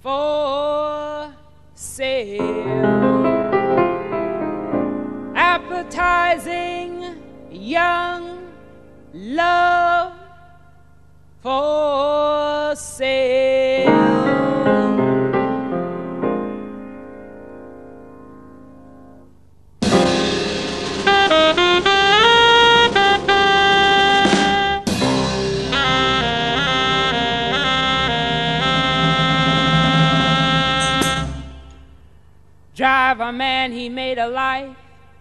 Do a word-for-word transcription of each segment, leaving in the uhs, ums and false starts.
for sale. Appetizing young love for sale. Driver man, he made a life,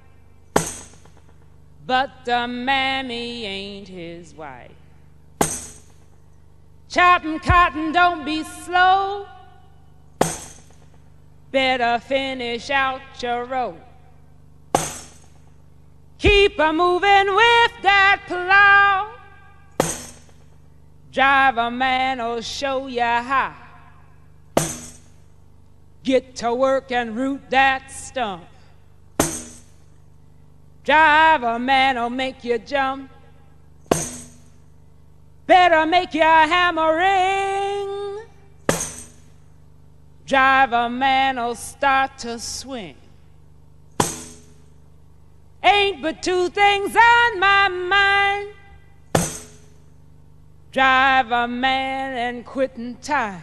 but the mammy ain't his wife. Chopping cotton, don't be slow, better finish out your row. Keep a moving with that plow, driver man'll show ya how. Get to work and root that stump. Driver man'll make you jump. Better make your hammer ring. Driver man'll start to swing. Ain't but two things on my mind: driver man and quitting time.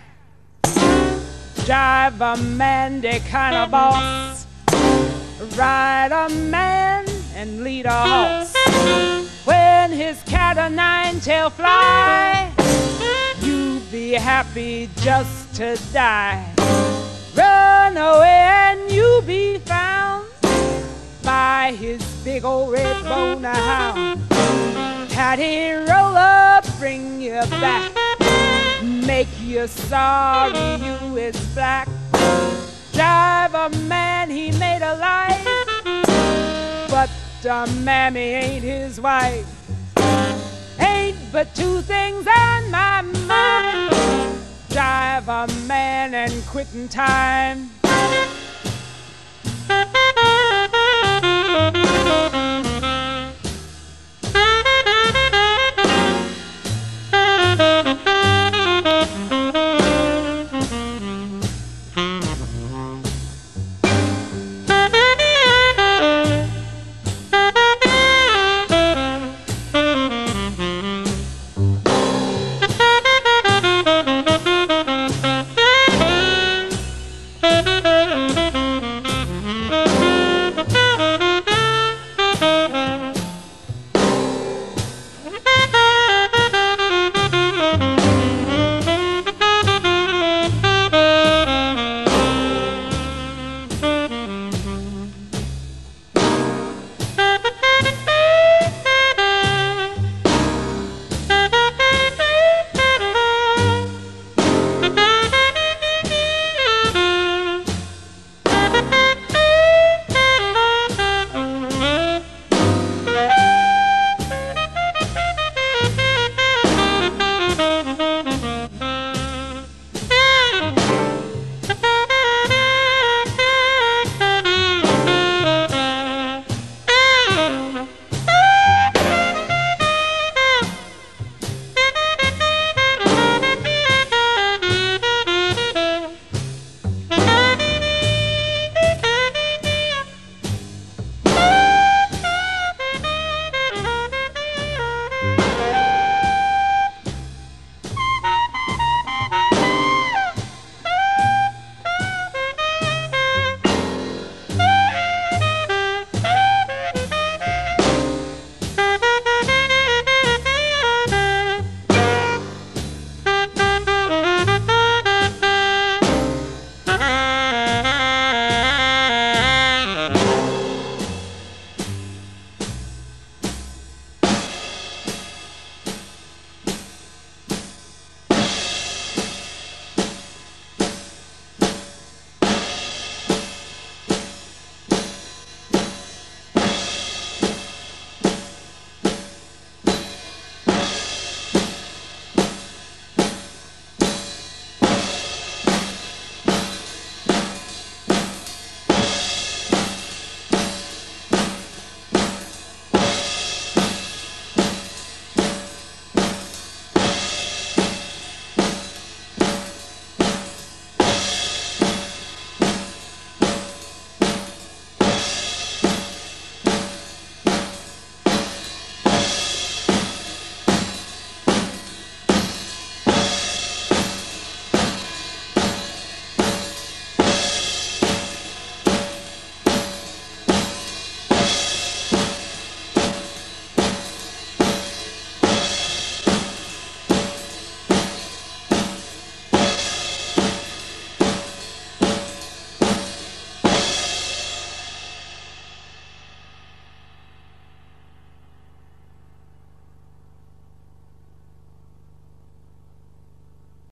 Driver man, the kind of boss, ride a man and lead a horse. When his cat o' nine tail fly, you be happy just to die. Run away and you be found by his big old red boner hound. Patty roll up, bring you back, make you sorry you is black. Driver man, he made a life, but the mammy ain't his wife. Ain't but two things on my mind: driver man and quitting time.